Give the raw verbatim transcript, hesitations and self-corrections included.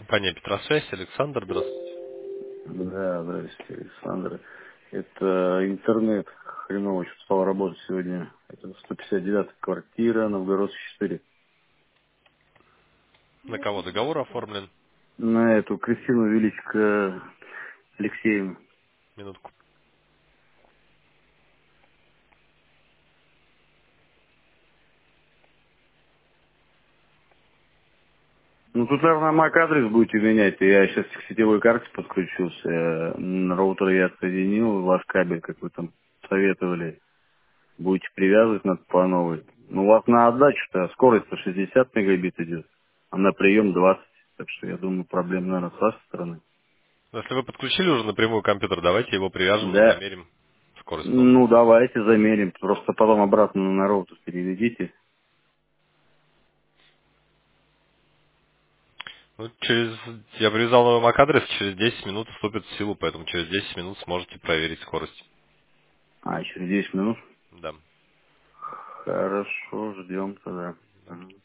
Компания Петросвязь, Александр, здравствуйте. Да, здравствуйте, Александр. Это интернет хреново что стал работать сегодня. Это сто пятьдесят девятая квартира, Новгородская четыре. На кого договор оформлен? На эту Кристину Величко Алексеевну. Минутку. Ну, тут, наверное, мак-адрес будете менять. Я сейчас к сетевой карте подключился. Э, На роутер я отсоединил ваш кабель, как вы там советовали. Будете привязывать надо по новой. Ну, у вас на отдачу-то скорость-то шестьдесят мегабит идет, а на прием двадцать. Так что я думаю, проблем, наверное, с вашей стороны. Ну, Если вы подключили уже напрямую компьютер, давайте его привяжем и Да. замерим скорость. Ну, Ну, давайте замерим. Просто потом обратно на роутер переведите. ну, через... Я привязал новый мак-адрес, через десять минут вступит в силу, поэтому через десять минут сможете проверить скорость. А, через десять минут? Да. Хорошо, ждем тогда. Да. Ага.